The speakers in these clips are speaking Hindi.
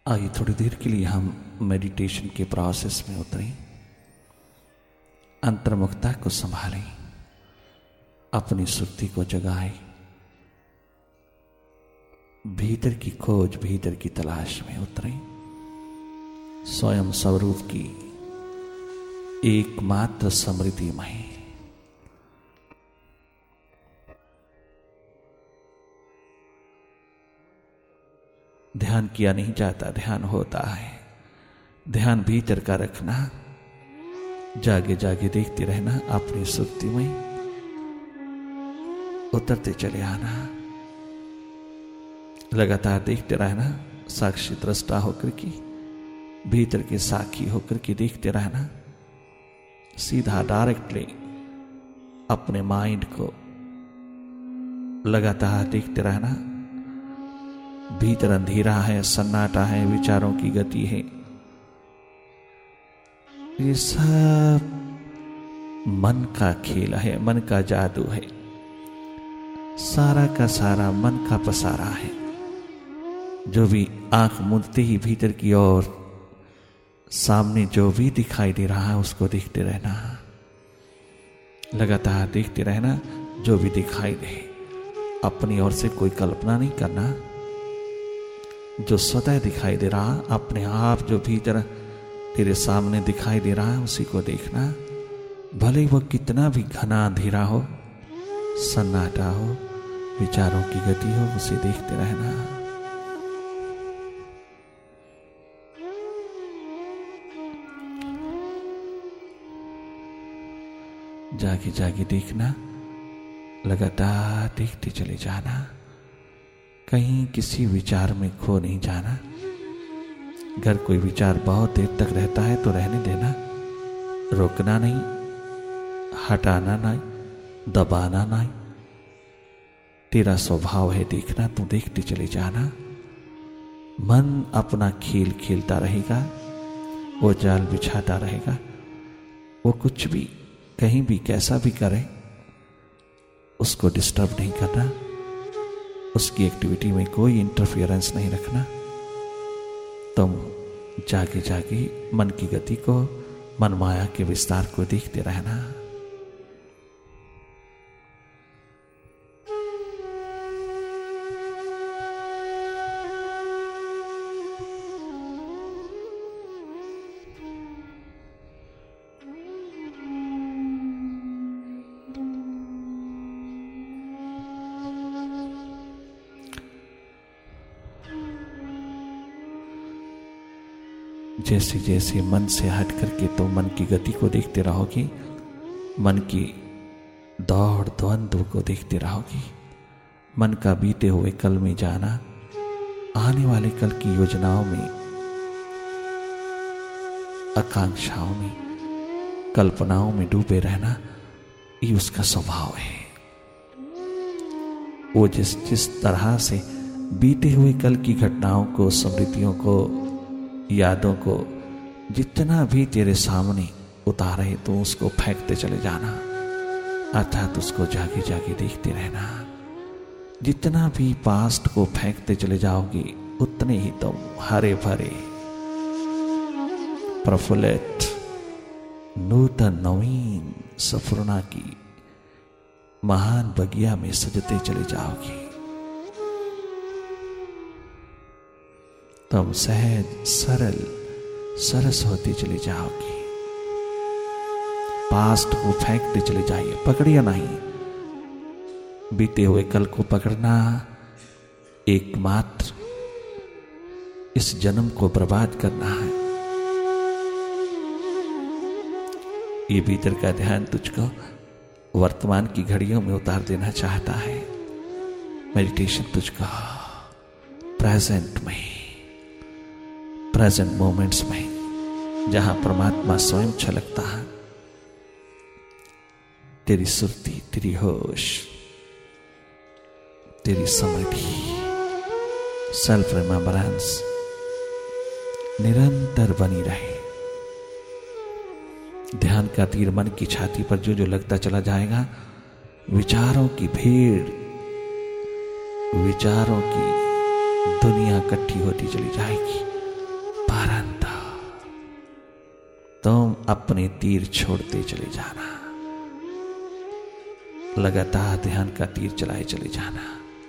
आइए थोड़ी देर के लिए हम मेडिटेशन के प्रोसेस में उतरें, अंतर्मुखता को संभालें, अपनी सुर्ति को जगाएं, भीतर की खोज, भीतर की तलाश में उतरें, स्वयं स्वरूप की एकमात्र समृद्धि में। ध्यान किया नहीं जाता, ध्यान होता है। ध्यान भीतर का रखना, जागे जागे देखते रहना, अपनी सुर्ति में उतरते चले आना, लगातार देखते रहना, साक्षी दृष्टा होकर के, भीतर के साक्षी होकर के देखते रहना, सीधा डायरेक्टली अपने माइंड को लगातार देखते रहना। भीतर अंधेरा है, सन्नाटा है, विचारों की गति है, ये सब मन का खेल है, मन का जादू है, सारा का सारा मन का पसारा है। जो भी आंख मूंदते ही भीतर की ओर सामने जो भी दिखाई दे रहा है उसको देखते रहना, लगातार देखते रहना। जो भी दिखाई दे, अपनी ओर से कोई कल्पना नहीं करना, जो स्वतः दिखाई दे रहा, अपने आप जो भीतर तेरे सामने दिखाई दे रहा है उसी को देखना। भले वो कितना भी घना अंधेरा हो, सन्नाटा हो, विचारों की गति हो, उसे देखते रहना। जागे जागे देखना, लगातार देखते चले जाना, कहीं किसी विचार में खो नहीं जाना। अगर कोई विचार बहुत देर तक रहता है तो रहने देना, रोकना नहीं, हटाना नहीं, दबाना नहीं। तेरा स्वभाव है देखना, तू देखते चले जाना। मन अपना खेल खेलता रहेगा, वो जाल बिछाता रहेगा, वो कुछ भी कहीं भी कैसा भी करे उसको डिस्टर्ब नहीं करना, उसकी एक्टिविटी में कोई इंटरफियरेंस नहीं रखना। तुम जागे जागे मन की गति को, मन माया के विस्तार को देखते रहना। जैसे जैसे मन से हट करके तो मन की गति को देखते रहोगी, मन की दौड़ द्वंद्व को देखते रहोगी, मन का बीते हुए कल में जाना, आने वाले कल की योजनाओं में, आकांक्षाओं में, कल्पनाओं में डूबे रहना, ये उसका स्वभाव है। वो जिस तरह से बीते हुए कल की घटनाओं को, स्मृतियों को, यादों को जितना भी तेरे सामने उतारे तो उसको फेंकते चले जाना, अर्थात उसको जागे जागे देखते रहना। जितना भी पास्ट को फेंकते चले जाओगे उतने ही तुम हरे भरे, प्रफुल्लित, नूतन नवीन सफुरना की महान बगिया में सजते चले जाओगे। तुम सहज, सरल, सरस होती चली जाओगी। पास्ट को फेंकते चले जाइए, पकड़िए नहीं। बीते हुए कल को पकड़ना एकमात्र इस जन्म को बर्बाद करना है। ये भीतर का ध्यान तुझको वर्तमान की घड़ियों में उतार देना चाहता है। मेडिटेशन तुझको प्रेजेंट में, प्रेजेंट मोमेंट्स में, जहां परमात्मा स्वयं छलकता है, तेरी सुर्ति, तेरी होश, तेरी समृद्धि, सेल्फ रिमेम्बरेंस निरंतर बनी रहे। ध्यान का तीर मन की छाती पर जो जो लगता चला जाएगा, विचारों की भीड़, विचारों की दुनिया इकट्ठी होती चली जाएगी। परंतु तुम अपने तीर छोड़ते चले जाना, लगातार ध्यान का तीर चलाए चले जाना।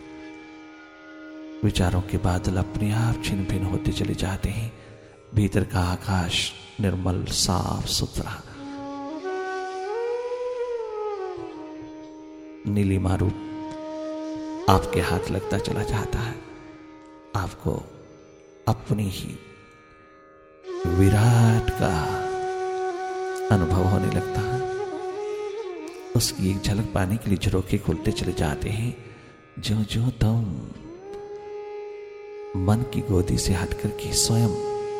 विचारों के बादल अपने आप छिन्न भिन्न होते चले जाते हैं। भीतर का आकाश निर्मल साफ सुथरा नीलिमा रूप आपके हाथ लगता चला जाता है। आपको अपनी ही विराट का अनुभव होने लगता है। उसकी एक झलक पाने के लिए झरोखे खुलते चले जाते हैं। जो जो तुम मन की गोदी से हटकर के स्वयं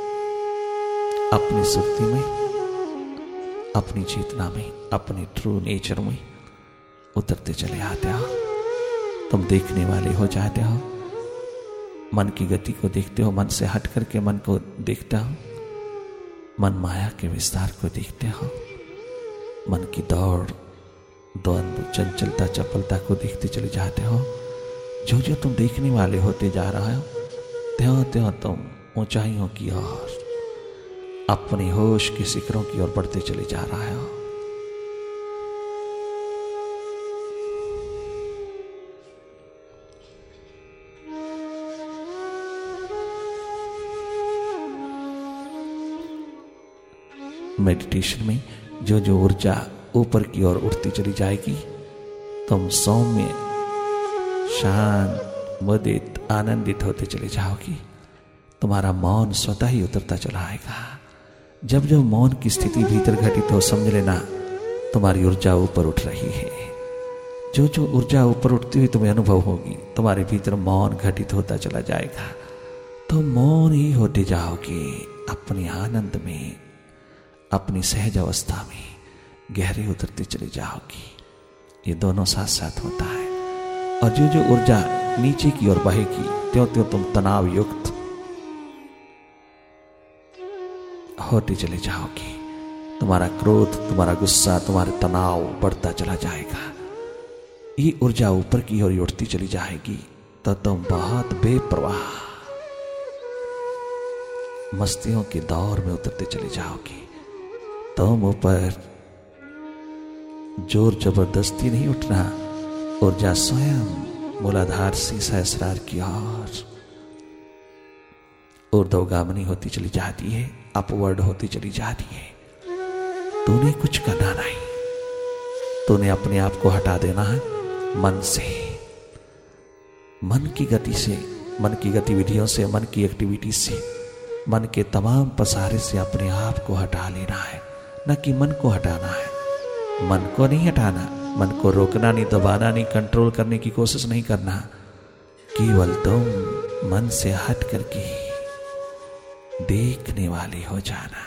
अपनी सुक्ति में, अपनी चेतना में, अपने ट्रू नेचर में उतरते चले आते हो, तुम देखने वाले हो जाते हो। मन की गति को देखते हो, मन से हट करके मन को देखते हो, मन माया के विस्तार को देखते हो, मन की दौड़ द्वंद्व चंचलता चपलता को देखते चले जाते हो। जो जो तुम देखने वाले होते जा रहे हो, त्यों त्यों तुम ऊंचाइयों की ओर, अपने होश के शिखरों की ओर बढ़ते चले जा रहे हो। मेडिटेशन में जो जो ऊर्जा ऊपर की ओर उठती चली जाएगी, तुम सौम्य, शांत, मुदित, आनंदित होते चले जाओगी। तुम्हारा मौन स्वतः ही उतरता चला आएगा। जब जब मौन की स्थिति भीतर घटित हो, समझ लेना तुम्हारी ऊर्जा ऊपर उठ रही है। जो जो ऊर्जा ऊपर उठती हुई तुम्हें अनुभव होगी, तुम्हारे भीतर मौन घटित होता चला जाएगा। तो मौन ही होते जाओगे, अपने आनंद में, अपनी सहज अवस्था में गहरे उतरते चले जाओगी। ये दोनों साथ साथ होता है। और जो जो ऊर्जा नीचे की ओर बहेगी, त्यों त्यों तुम तनाव युक्त होते चले जाओगे। तुम्हारा क्रोध, तुम्हारा गुस्सा, तुम्हारा तनाव बढ़ता चला जाएगा। ये ऊर्जा ऊपर की ओर उठती चली जाएगी तो तुम बहुत बेपरवाह मस्तियों के दौर में उतरते चले जाओगे। तुम ऊपर जोर जबरदस्ती नहीं उठना, ऊर्जा स्वयं मूलाधार से सहस्रार की ओर ऊर्ध्वगामिनी होती चली जाती है, अपवर्ड होती चली जाती है। तूने कुछ करना नहीं, तूने अपने आप को हटा देना है मन से, मन की गति से, मन की गतिविधियों से, मन की एक्टिविटी से, मन के तमाम पसारे से अपने आप को हटा लेना है। न कि मन को हटाना है। मन को नहीं हटाना, मन को रोकना नहीं, दबाना नहीं, कंट्रोल करने की कोशिश नहीं करना। केवल तुम मन से हट करके देखने वाले हो जाना।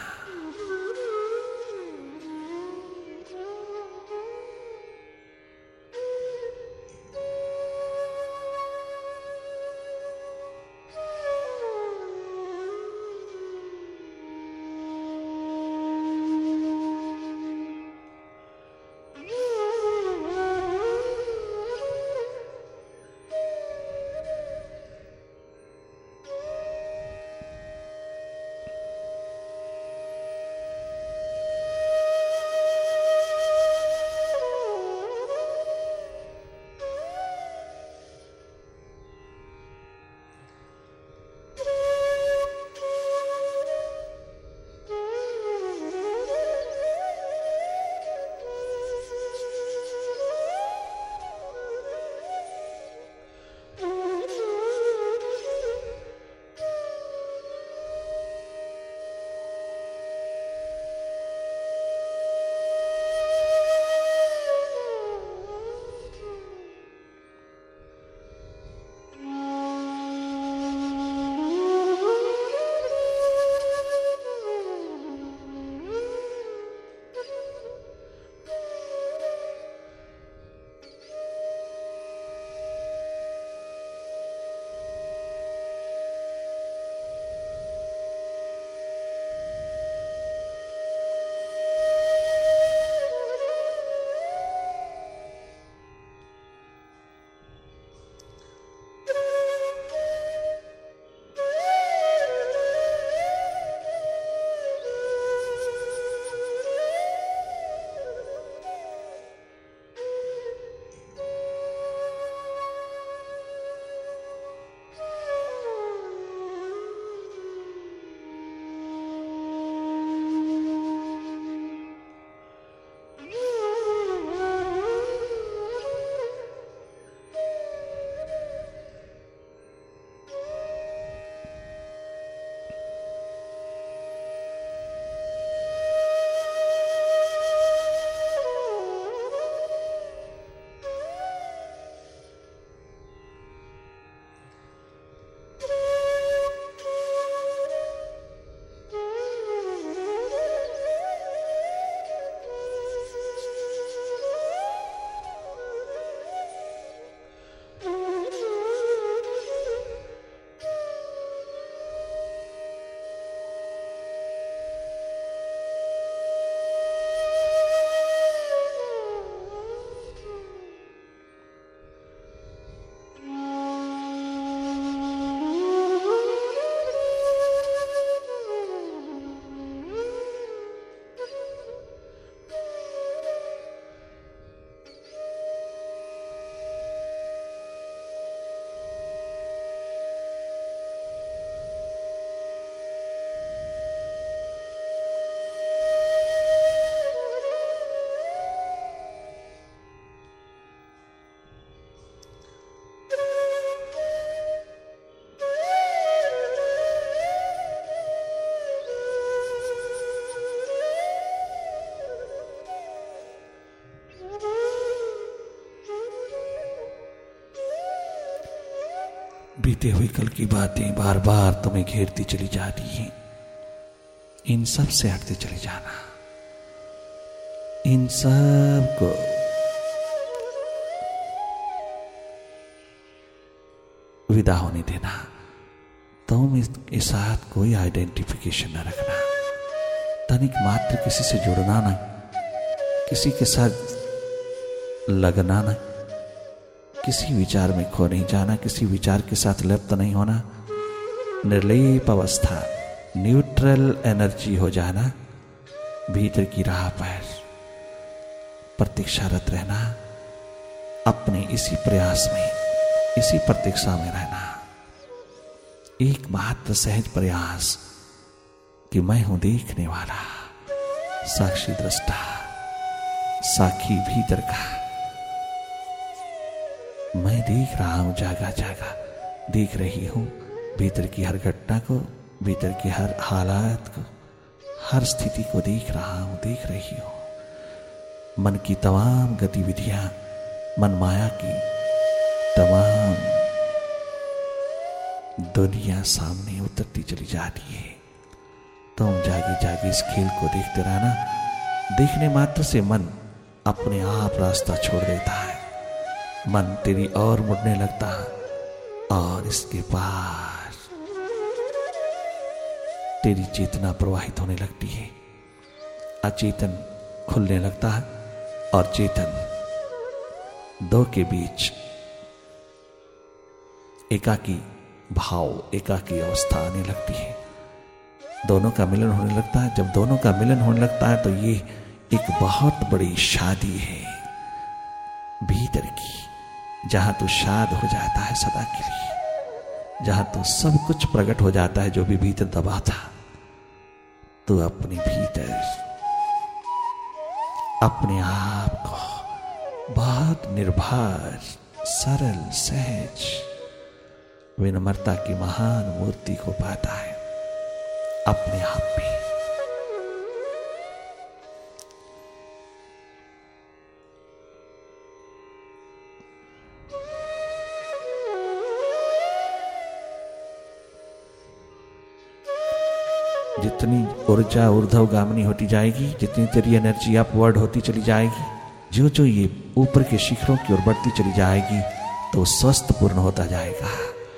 बीते हुए कल की बातें बार बार तुम्हें घेरती चली जा रही हैं। इन सब से हटते चले जाना, इन सब को विदा होने देना। तुम इसके साथ कोई आइडेंटिफिकेशन न रखना, तनिक मात्र किसी से जुड़ना नहीं, किसी के साथ लगना नहीं, किसी विचार में खो नहीं जाना, किसी विचार के साथ लिप्त नहीं होना, निर्लेप अवस्था, न्यूट्रल एनर्जी हो जाना, भीतर की राह पर प्रतीक्षारत रहना, अपने इसी प्रयास में, इसी प्रतीक्षा में रहना। एकमात्र सहज प्रयास कि मैं हूं देखने वाला, साक्षी दृष्टा, साक्षी भीतर का। मैं देख रहा हूं, जागा जागा देख रही हूं भीतर की हर घटना को, भीतर की हर हालात को, हर स्थिति को देख रहा हूं, देख रही हूं। मन की तमाम गतिविधियां, मन माया की तमाम दुनिया सामने उतरती चली जा रही है। तुम जागे जागे इस खेल को देखते रहना। देखने मात्र से मन अपने आप रास्ता छोड़ देता है, मन तेरी ओर मुड़ने लगता है, और इसके पार तेरी चेतना प्रवाहित होने लगती है। अचेतन खुलने लगता है और चेतन, दो के बीच एकाकी भाव, एकाकी अवस्था आने लगती है। दोनों का मिलन होने लगता है। जब दोनों का मिलन होने लगता है तो ये एक बहुत बड़ी शादी है भीतर की, जहां तू शाद हो जाता है सदा के लिए, जहां तू सब कुछ प्रकट हो जाता है जो भी भीतर दबा था। तू अपने भीतर अपने आप को बहुत निर्भर, सरल, सहज, विनम्रता की महान मूर्ति को पाता है अपने आप में। जितनी ऊर्जा ऊर्ध्वगामिनी होती जाएगी, जितनी तेरी एनर्जी अपवर्ड होती चली जाएगी, जो जो ये ऊपर के शिखरों की ओर बढ़ती चली जाएगी, तो स्वस्थ पूर्ण होता जाएगा।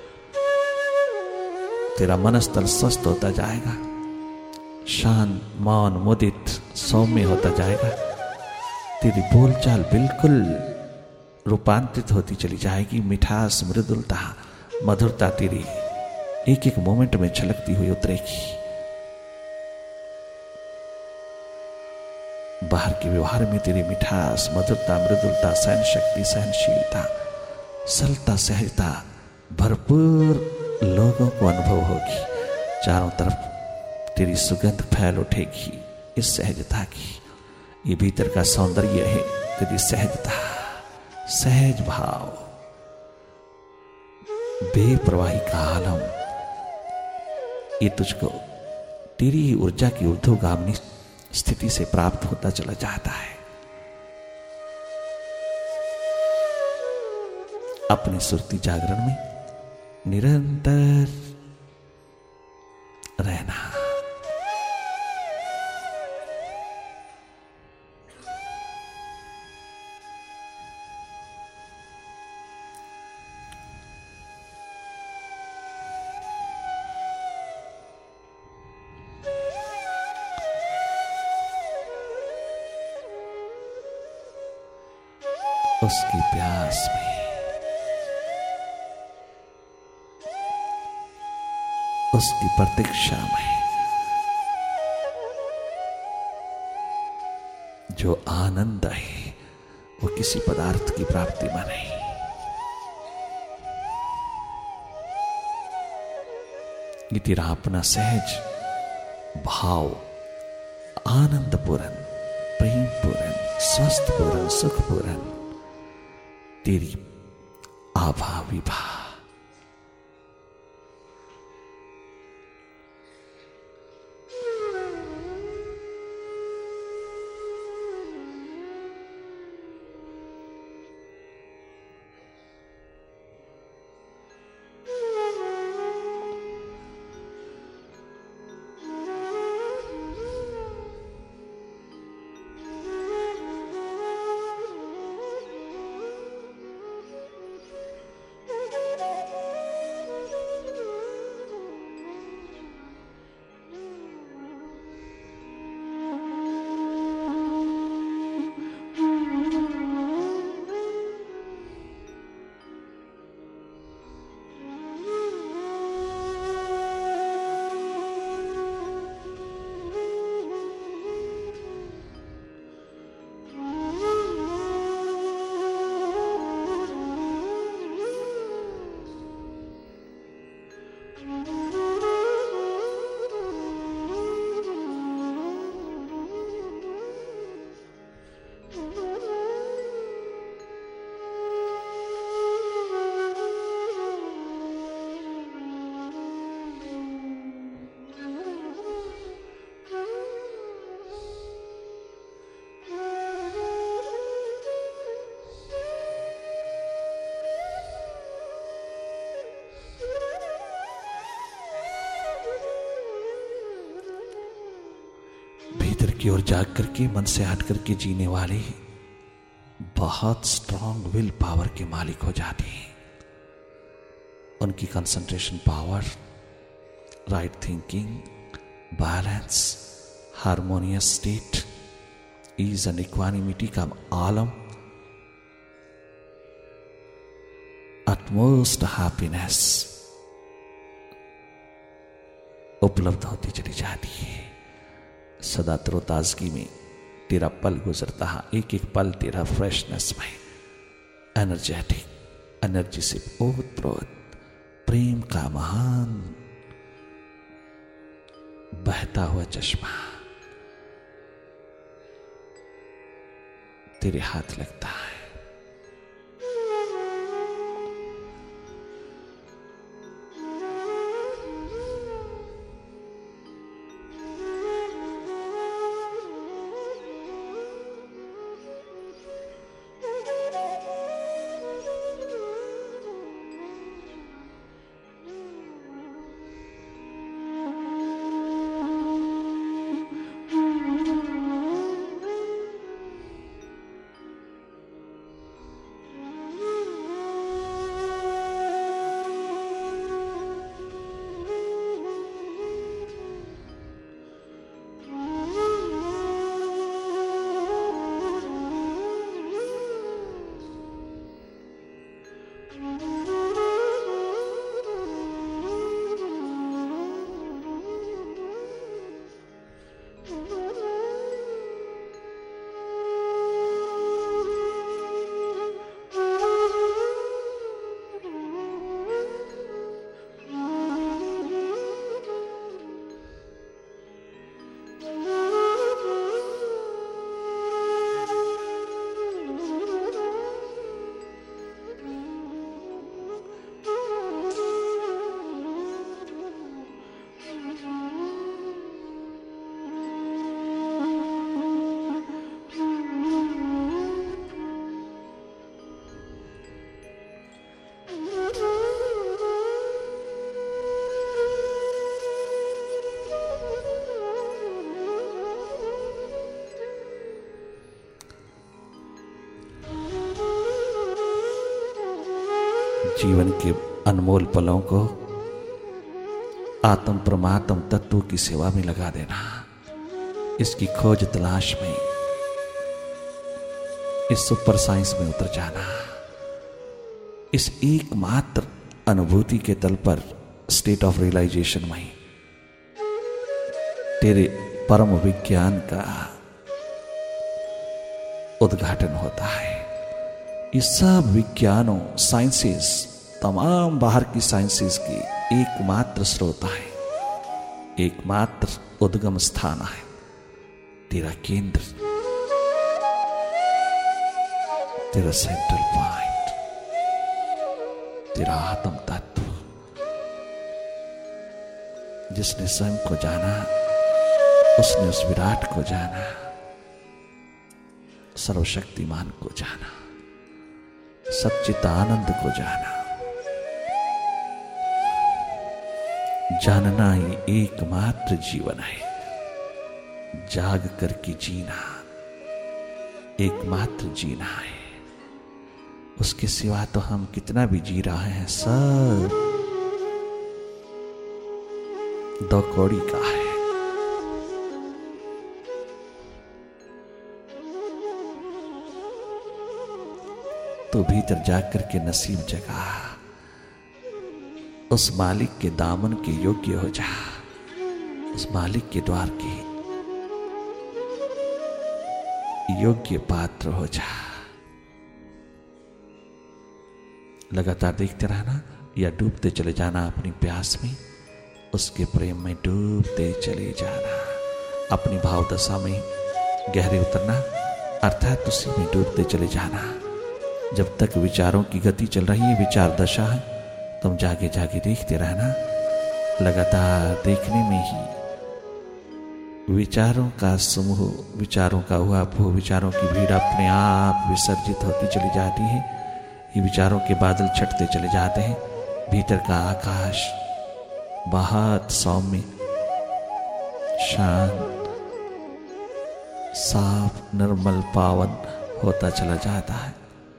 तेरा मनस्तल स्वस्थ होता जाएगा, शांत, मौन, मुदित, सौम्य होता जाएगा। तेरी बोलचाल बिल्कुल रूपांतरित होती चली जाएगी। मिठास, मृदुलता, मधुरता तेरी एक एक मोमेंट में झलकती हुई उतरेगी। बाहर के व्यवहार में तेरी मिठास, मधुरता, मृदुलता, सहन शक्ति, सहनशीलता, सरलता, सहजता भरपूर लोगों को अनुभव होगी। चारों तरफ तेरी सुगंध फैल उठेगी इस सहजता की। ये भीतर का सौंदर्य है तेरी सहजता, सहज भाव, बेप्रवाही का आलम। ये तुझको तेरी ही ऊर्जा की ऊर्ध्वगामिनी स्थिति से प्राप्त होता चला जाता है। अपनी सुरती जागरण में निरंतर रहना। उसकी प्यास में, उसकी प्रतीक्षा में जो आनंद है वो किसी पदार्थ की प्राप्ति में नहीं। ये तेरा अपना सहज भाव, आनंदपूर्ण, प्रेमपूर्ण, स्वस्थपूर्ण, सुखपूर्ण तेरी आभा विभा। भीतर की ओर जाग करके, मन से हट करके जीने वाले बहुत स्ट्रांग विल पावर के मालिक हो जाते हैं। उनकी concentration power, right thinking, balance, harmonious state, ease and equanimity का आलम, अटमोस्ट हैप्पीनेस उपलब्ध होती चली जाती है। सदा तरोताजगी में तेरा पल गुजरता है, एक एक पल तेरा फ्रेशनेस में, एनर्जेटिक, एनर्जी से ओतप्रोत, प्रेम का महान बहता हुआ चश्मा तेरे हाथ लगता है। जीवन के अनमोल पलों को आत्म परमात्म तत्व की सेवा में लगा देना, इसकी खोज तलाश में इस सुपर साइंस में उतर जाना, इस एकमात्र अनुभूति के तल पर स्टेट ऑफ रियलाइजेशन में तेरे परम विज्ञान का उद्घाटन होता है। ये सब विज्ञानों, साइंसेस, तमाम बाहर की साइंसेस की एकमात्र स्रोत है, एकमात्र उद्गम स्थान है तेरा केंद्र, तेरा सेंट्रल पॉइंट, तेरा आत्म तत्व। जिसने स्वयं को जाना उसने उस विराट को जाना, सर्वशक्तिमान को जाना, सच्चिदानंद को जाना। जानना ही एकमात्र जीवन है, जाग करके जीना एकमात्र जीना है। उसके सिवा तो हम कितना भी जी रहे हैं, सब दो कौड़ी का है। तो भीतर जाकर के नसीब जगा, उस मालिक के दामन के योग्य हो जा, उस मालिक के द्वार के योग्य पात्र हो जा। लगातार देखते रहना या डूबते चले जाना अपनी प्यास में। उसके प्रेम में डूबते चले जाना, अपनी भाव दशा में गहरे उतरना, अर्थात उसी में डूबते चले जाना। जब तक विचारों की गति चल रही है, विचार दशा है, तुम जागे जागे देखते रहना। लगातार देखने में ही विचारों का समूह, विचारों का उहापोह, विचारों की भीड़ अपने आप विसर्जित होती चली जाती है। ये विचारों के बादल छटते चले जाते हैं। भीतर का आकाश बहुत सौम्य, शांत, साफ, निर्मल, पावन होता चला जाता है।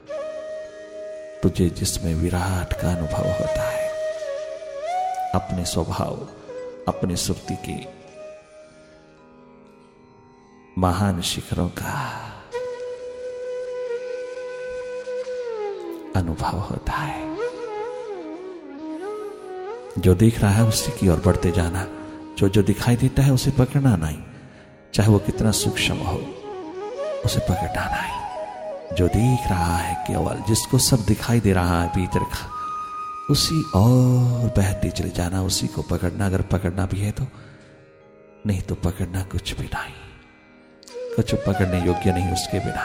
तुझे जिसमें विराट का अनुभव होता है, अपने स्वभाव, अपनी सुरती के महान शिखरों का अनुभव होता है। जो देख रहा है उसी की ओर बढ़ते जाना। जो दिखाई देता है उसे पकड़ना नहीं, चाहे वो कितना सूक्ष्म हो, उसे पकड़ना नहीं। जो देख रहा है केवल, जिसको सब दिखाई दे रहा है भीतर का, उसी और बहते चले जाना, उसी को पकड़ना। अगर पकड़ना भी है तो, नहीं तो पकड़ना कुछ भी नहीं, कुछ पकड़ने योग्य नहीं उसके बिना।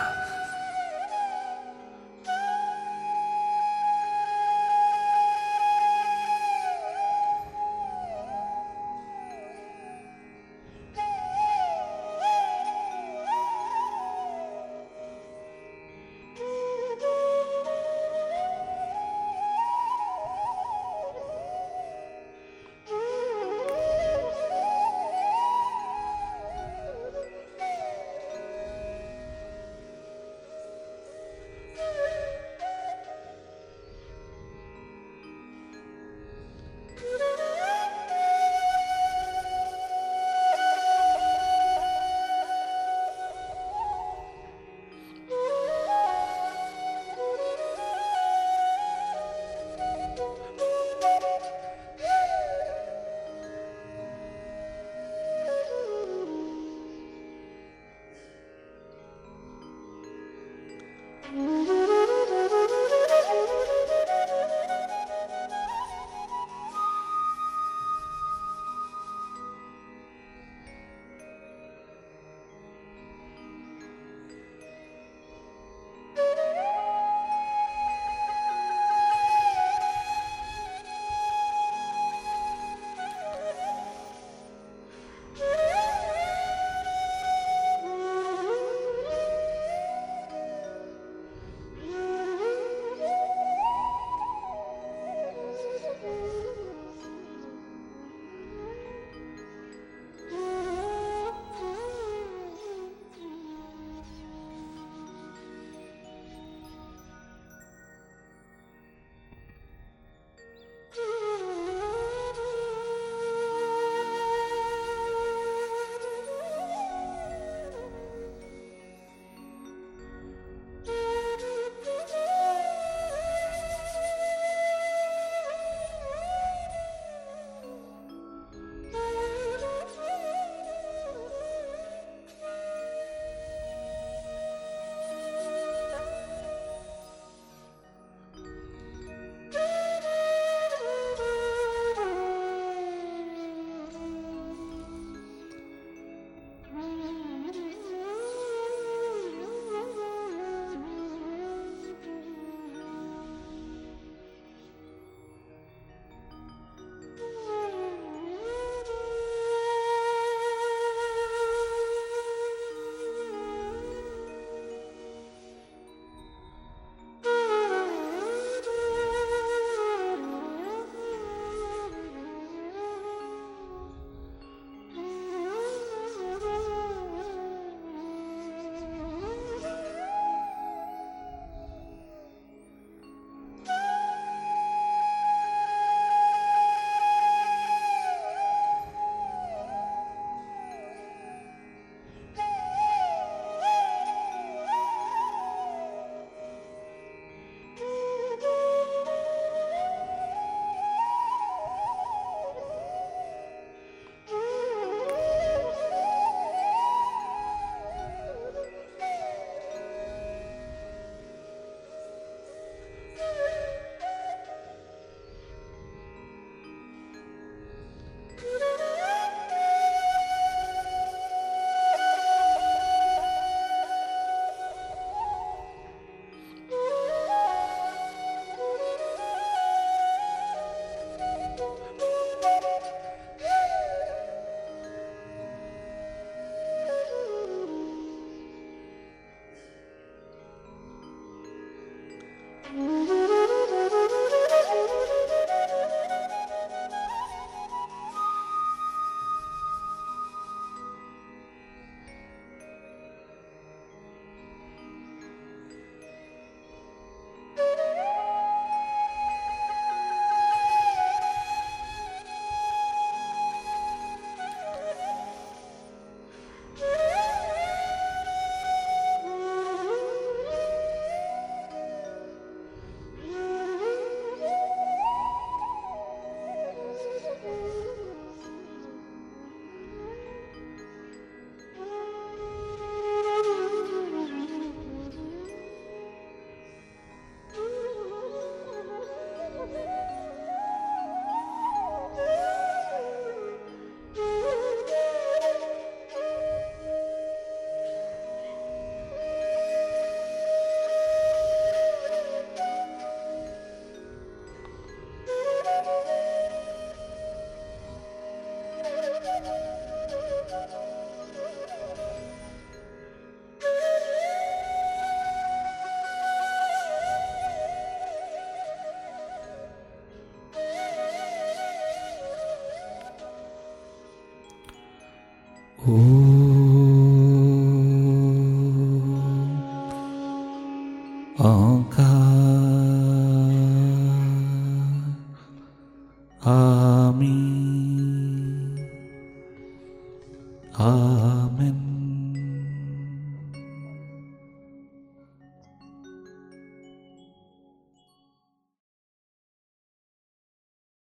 आमीन।